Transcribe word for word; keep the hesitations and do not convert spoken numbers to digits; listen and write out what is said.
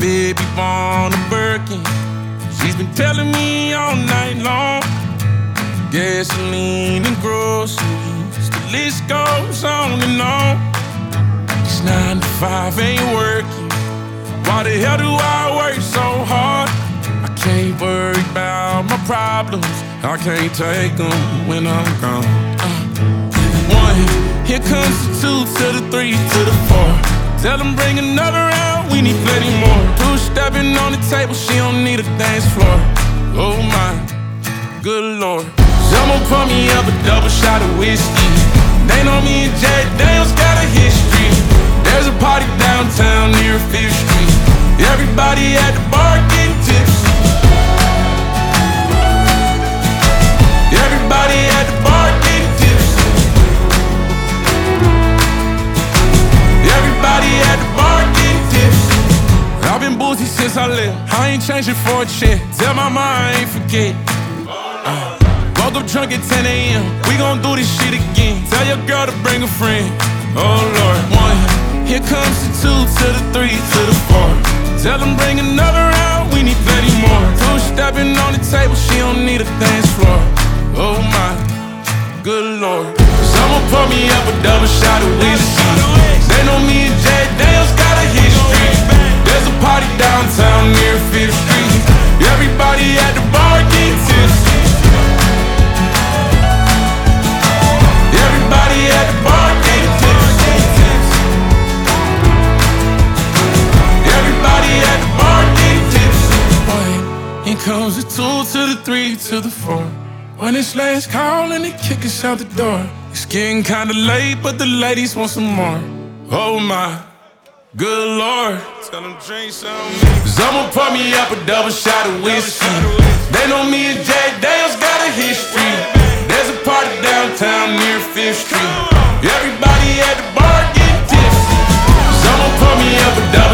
baby born a Birkin. She's been telling me all night long. Gasoline and groceries, the list goes on and on. This nine to five ain't working. Why the hell do I work so hard? I can't worry about my problems. I can't take them when I'm gone. uh, One, here comes the two to the three to the four. Tell them bring another round, we need plenty more. Two stepping on the table, she don't need a dance floor. Oh my, good Lord. Someone pour me up a double shot of whiskey. They know me and Jack Daniels got a history. There's a party downtown near Fifth Street. Everybody at the bar getting tipsy. Everybody at the bar getting tipsy. Everybody at the bar getting tipsy. I've been boozy since I left. I ain't changing for a check. Tell my mom I ain't forget. uh. Woke up drunk at ten A M We gon' do this shit again. Tell your girl to bring a friend. Oh Lord. One, here comes the two to the three to the four. Tell them bring another round, we need plenty more. Two stepping on the table, she don't need a dance floor. Oh my, good Lord. Someone pour me up a double shot of whiskey. They know me and Jack Daniels got a history. There's a party downtown near Fifth Street. Everybody at the bar getting tipsy. Everybody at the bar getting tipsy. Everybody at the bar getting tipsy. One, here comes the two to the three to the four. When it's last call and they kick us out the door. It's getting kinda late, but the ladies want some more. Oh my, good Lord. Tell them drink some. Someone pour me up a double shot of whiskey. They know me and Jack Daniels got a history. There's a party downtown near Fifth Street. Everybody at the bar getting tipsy. Someone pour me up a double